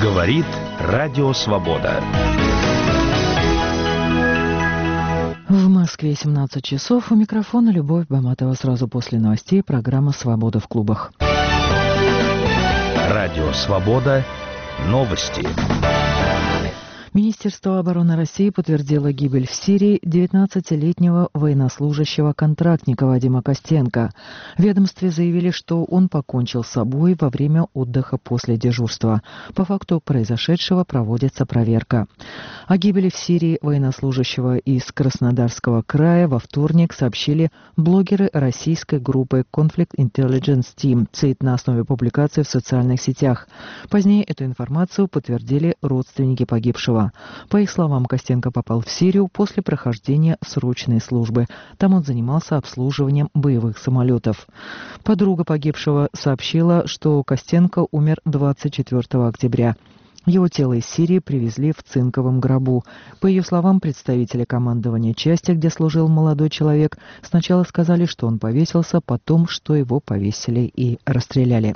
Говорит Радио Свобода. В Москве 17 часов. У микрофона Любовь Баматова. Сразу после новостей программа «Свобода в клубах». Радио Свобода. Новости. Министерство обороны России подтвердило гибель в Сирии 19-летнего военнослужащего-контрактника Вадима Костенко. В ведомстве заявили, что он покончил с собой во время отдыха после дежурства. По факту произошедшего проводится проверка. О гибели в Сирии военнослужащего из Краснодарского края во вторник сообщили блогеры российской группы Conflict Intelligence Team ЦИТ на основе публикации в социальных сетях. Позднее эту информацию подтвердили родственники погибшего. По их словам, Костенко попал в Сирию после прохождения срочной службы. Там он занимался обслуживанием боевых самолетов. Подруга погибшего сообщила, что Костенко умер 24 октября. Его тело из Сирии привезли в цинковом гробу. По ее словам, представители командования части, где служил молодой человек, сначала сказали, что он повесился, потом, что его повесили и расстреляли.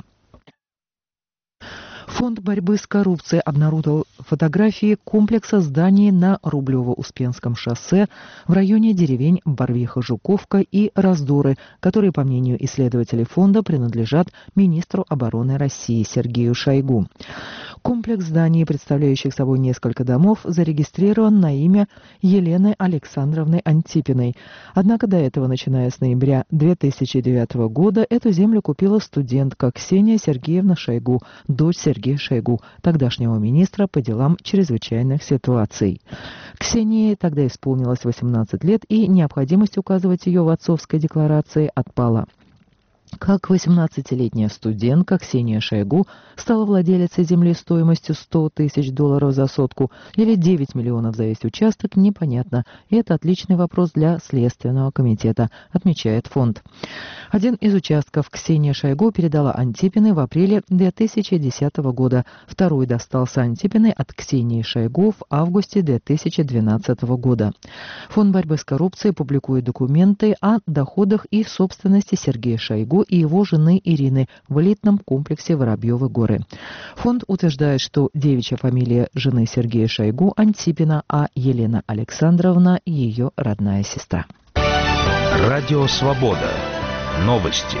Фонд борьбы с коррупцией обнародовал фотографии комплекса зданий на Рублево-Успенском шоссе в районе деревень Барвиха-Жуковка и Раздоры, которые, по мнению исследователей фонда, принадлежат министру обороны России Сергею Шойгу. Комплекс зданий, представляющих собой несколько домов, зарегистрирован на имя Елены Александровны Антипиной. Однако до этого, начиная с ноября 2009 года, эту землю купила студентка Ксения Сергеевна Шойгу, дочь Сергея Шойгу, тогдашнего министра по делам чрезвычайных ситуаций. Ксении тогда исполнилось 18 лет, и необходимость указывать ее в отцовской декларации отпала. Как 18-летняя студентка Ксения Шойгу стала владелицей земли стоимостью $100 тысяч за сотку или 9 миллионов за весь участок, непонятно. И это отличный вопрос для Следственного комитета, отмечает фонд. Один из участков Ксения Шойгу передала Антипиной в апреле 2010 года. Второй достался Антипиной от Ксении Шойгу в августе 2012 года. Фонд борьбы с коррупцией публикует документы о доходах и собственности Сергея Шойгу и его жены Ирины в элитном комплексе Воробьевы горы. Фонд утверждает, что девичья фамилия жены Сергея Шойгу Антипина, а Елена Александровна – ее родная сестра. Радио Свобода. Новости.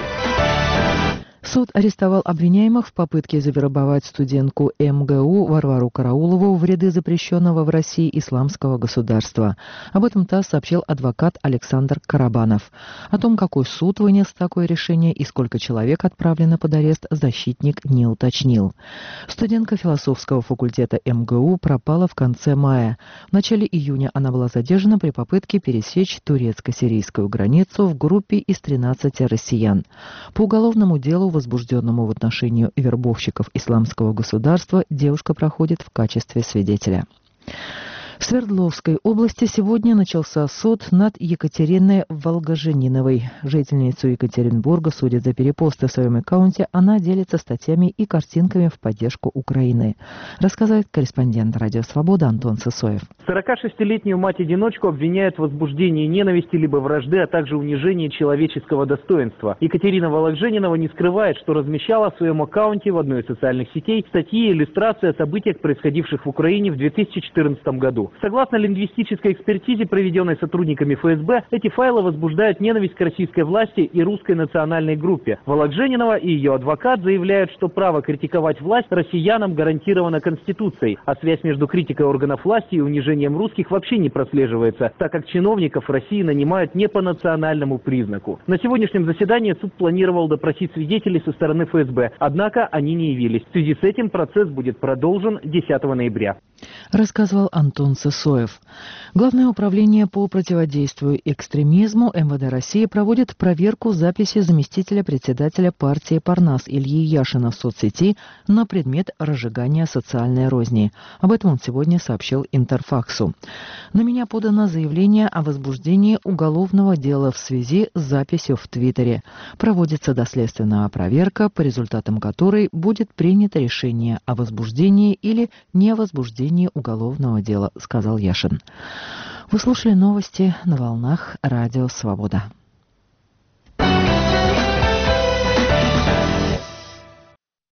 Суд арестовал обвиняемых в попытке завербовать студентку МГУ Варвару Караулову в ряды запрещенного в России исламского государства. Об этом ТАСС сообщил адвокат Александр Карабанов. О том, какой суд вынес такое решение и сколько человек отправлено под арест, защитник не уточнил. Студентка философского факультета МГУ пропала в конце мая. В начале июня она была задержана при попытке пересечь турецко-сирийскую границу в группе из 13 россиян. По уголовному делу, возбужденному в отношении вербовщиков исламского государства, девушка проходит в качестве свидетеля. В Свердловской области сегодня начался суд над Екатериной Волгожениновой. Жительницу Екатеринбурга судят за перепосты в своем аккаунте. Она делится статьями и картинками в поддержку Украины. Рассказывает корреспондент «Радио Свобода» Антон Сысоев. 46-летнюю мать-одиночку обвиняют в возбуждении ненависти либо вражды, а также унижении человеческого достоинства. Екатерина Волгоженинова не скрывает, что размещала в своем аккаунте в одной из социальных сетей статьи и иллюстрации о событиях, происходивших в Украине в 2014 году. Согласно лингвистической экспертизе, проведенной сотрудниками ФСБ, эти файлы возбуждают ненависть к российской власти и русской национальной группе. Волгоженинова и ее адвокат заявляют, что право критиковать власть россиянам гарантировано Конституцией, а связь между критикой органов власти и унижением русских вообще не прослеживается, так как чиновников в России нанимают не по национальному признаку. На сегодняшнем заседании суд планировал допросить свидетелей со стороны ФСБ, однако они не явились. В связи с этим процесс будет продолжен 10 ноября. Рассказывал Антон Сысоев. Главное управление по противодействию экстремизму МВД России проводит проверку записи заместителя председателя партии «Парнас» Ильи Яшина в соцсети на предмет разжигания социальной розни. Об этом он сегодня сообщил Интерфаксу. На меня подано заявление о возбуждении уголовного дела в связи с записью в Твиттере. Проводится доследственная проверка, по результатам которой будет принято решение о возбуждении или невозбуждении уголовного дела, сказал Яшин. Вы слушали новости на волнах Радио Свобода.